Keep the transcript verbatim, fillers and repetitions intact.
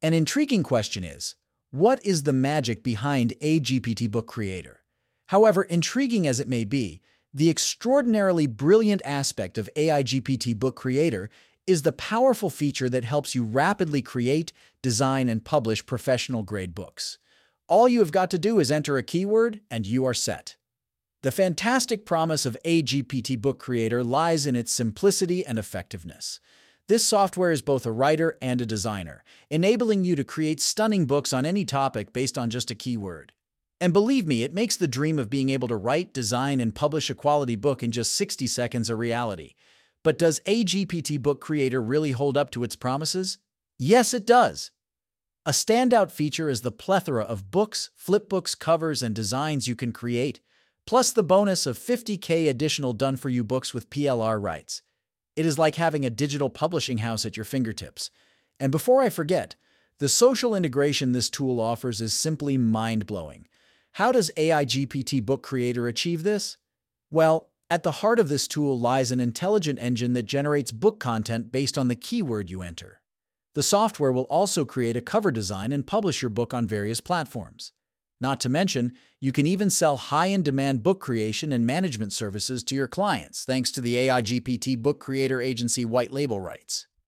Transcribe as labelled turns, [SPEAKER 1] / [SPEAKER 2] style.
[SPEAKER 1] An intriguing question is, what is the magic behind a G P T Book Creator? However intriguing as it may be, the extraordinarily brilliant aspect of A I G P T Book Creator is the powerful feature that helps you rapidly create, design, and publish professional-grade books. All you have got to do is enter a keyword, and you are set. The fantastic promise of a G P T Book Creator lies in its simplicity and effectiveness. This software is both a writer and a designer, enabling you to create stunning books on any topic based on just a keyword. And believe me, it makes the dream of being able to write, design, and publish a quality book in just sixty seconds a reality. But does a G P T Book Creator really hold up to its promises? Yes, it does. A standout feature is the plethora of books, flipbooks, covers, and designs you can create, plus the bonus of fifty K additional done-for-you books with P L R rights. It is like having a digital publishing house at your fingertips. And before I forget, the social integration this tool offers is simply mind-blowing. How does a I G P T Book Creator achieve this? Well, at the heart of this tool lies an intelligent engine that generates book content based on the keyword you enter. The software will also create a cover design and publish your book on various platforms. Not to mention, you can even sell high-in-demand book creation and management services to your clients thanks to the a I G P T Book Creator Agency white label rights.